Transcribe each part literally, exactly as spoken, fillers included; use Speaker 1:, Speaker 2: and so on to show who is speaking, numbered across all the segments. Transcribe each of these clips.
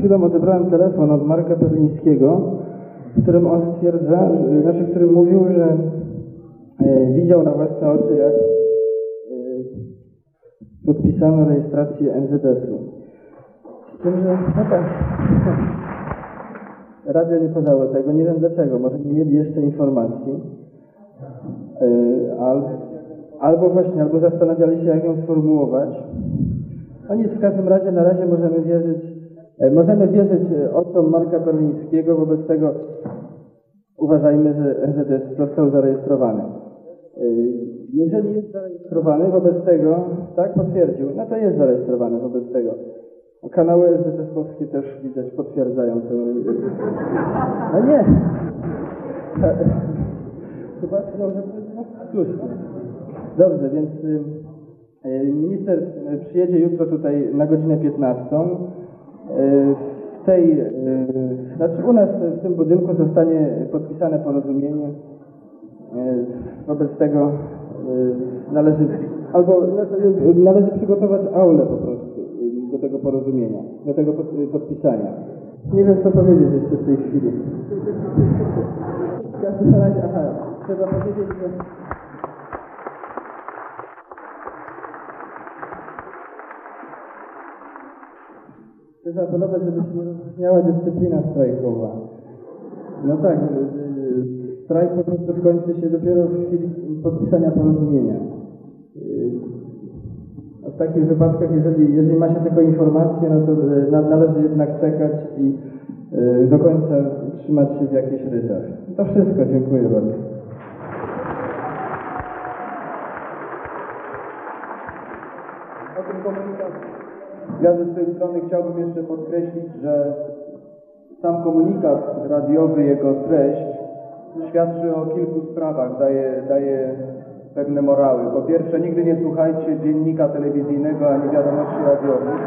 Speaker 1: chwilą odebrałem telefon od Marka Perlińskiego, w którym on stwierdza, że, znaczy w którym mówił, że e, widział na własne oczy, jak e, podpisano rejestrację N Z S-u. Z tym, że no tak, radio nie podało tego, nie wiem dlaczego, może nie mieli jeszcze informacji, e, al, albo właśnie, albo zastanawiali się, jak ją sformułować. No nic, w każdym razie na razie możemy wierzyć, e, możemy wierzyć oczom Marka Perlińskiego, wobec tego uważajmy, że N Z S został zarejestrowany. E, jeżeli jest zarejestrowany, wobec tego, tak potwierdził, no to jest zarejestrowany wobec tego. Kanały N Z S-owskie też widać potwierdzają to. No nie! Chyba dobrze, no słusznie. Dobrze, więc minister przyjedzie jutro tutaj na godzinę piętnastą. W tej, znaczy u nas w tym budynku zostanie podpisane porozumienie. Wobec tego należy, albo znaczy, należy przygotować aulę po prostu do tego porozumienia, do tego podpisania. Nie wiem, co powiedzieć jeszcze w tej chwili. W każdym razie, aha, trzeba powiedzieć, że chcę zaapelować, żeby się nie rozróżniała dyscyplina strajkowa. No tak, strajk po prostu skończy się dopiero w chwili podpisania porozumienia. W takich wypadkach, jeżeli, jeżeli ma się tylko informacje, no to należy jednak czekać i do końca trzymać się w jakichś rytach. To wszystko, dziękuję bardzo.
Speaker 2: O tym komunikacie. Ja ze swojej strony chciałbym jeszcze podkreślić, że sam komunikat radiowy, jego treść świadczy o kilku sprawach, daje, daje pewne morały. Po pierwsze, nigdy nie słuchajcie dziennika telewizyjnego ani wiadomości radiowych.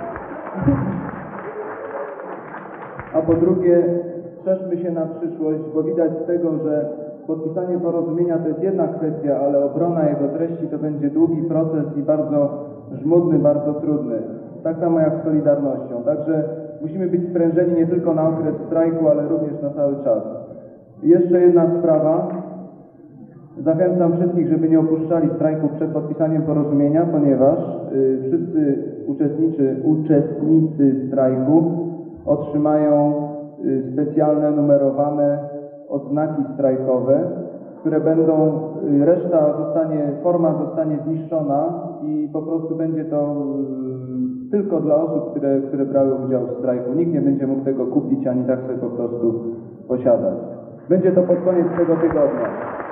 Speaker 2: A po drugie, strzeżmy się na przyszłość, bo widać z tego, że podpisanie porozumienia to jest jedna kwestia, ale obrona jego treści to będzie długi proces i bardzo żmudny, bardzo trudny. Tak samo jak z Solidarnością. Także musimy być sprężeni nie tylko na okres strajku, ale również na cały czas. I jeszcze jedna sprawa. Zachęcam wszystkich, żeby nie opuszczali strajku przed podpisaniem porozumienia, ponieważ y, wszyscy uczestnicy, uczestnicy strajku otrzymają y, specjalne, numerowane odznaki strajkowe, które będą, y, reszta zostanie, forma zostanie zniszczona i po prostu będzie to y, tylko dla osób, które, które brały udział w strajku. Nikt nie będzie mógł tego kupić, ani tak sobie po prostu posiadać. Będzie to pod koniec tego tygodnia.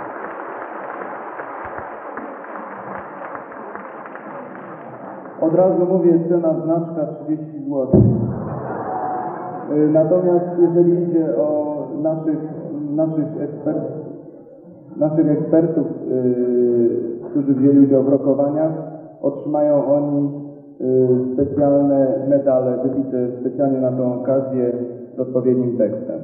Speaker 2: Od razu mówię, cena znaczka trzydzieści złotych. Natomiast jeżeli idzie o naszych, naszych, ekspert, naszych ekspertów, yy, którzy wzięli udział w rokowaniach, otrzymają oni yy, specjalne medale wybite specjalnie na tę okazję z odpowiednim tekstem.